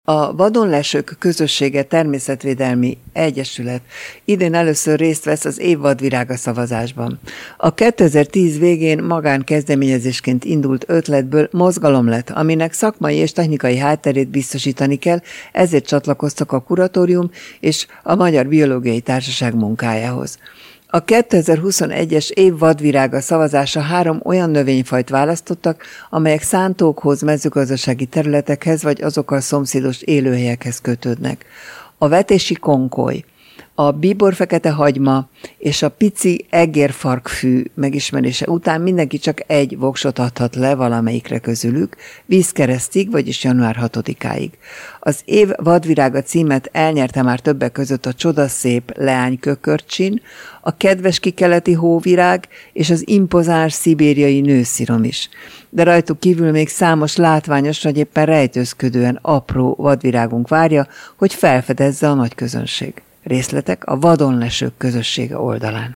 A Vadonlesők Közössége Természetvédelmi Egyesület idén először részt vesz az év vadvirága szavazásban. A 2010 végén magánkezdeményezésként indult ötletből mozgalom lett, aminek szakmai és technikai hátterét biztosítani kell, ezért csatlakoztak a kuratórium és a Magyar Biológiai Társaság munkájához. A 2021-es év vadvirága szavazása 3 olyan növényfajt választottak, amelyek szántókhoz, mezőgazdasági területekhez vagy azokkal szomszédos élőhelyekhez kötődnek. A vetési konkoly, a bíborfekete hagyma és a pici egérfarkfű megismerése után mindenki csak egy voksot adhat le valamelyikre közülük, vízkeresztig, vagyis január 6-áig. Az év vadvirága címet elnyerte már többek között a csodaszép leánykökörcsin, a kedves kikeleti hóvirág és az impozáns szibériai nőszirom is. De rajtuk kívül még számos látványos, vagy éppen rejtőzködően apró vadvirágunk várja, hogy felfedezze a nagy közönség. Részletek a Vadonlesők Közössége oldalán.